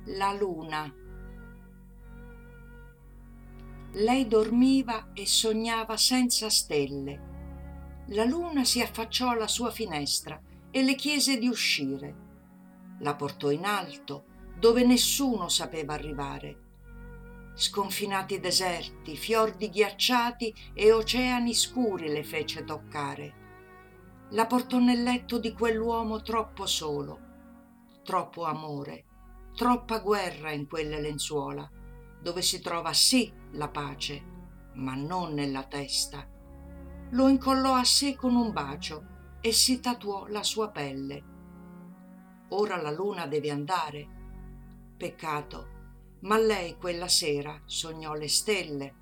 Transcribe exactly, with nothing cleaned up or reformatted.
La luna. Lei dormiva e sognava senza stelle. La luna si affacciò alla sua finestra e le chiese di uscire. La portò in alto, dove nessuno sapeva arrivare. Sconfinati deserti, fiordi ghiacciati e oceani scuri le fece toccare. La portò nel letto di quell'uomo troppo solo, troppo amore, troppa guerra in quelle lenzuola, dove si trova sì la pace, ma non nella testa. Lo incollò a sé con un bacio e si tatuò la sua pelle. Ora la luna deve andare. Peccato, ma lei quella sera sognò le stelle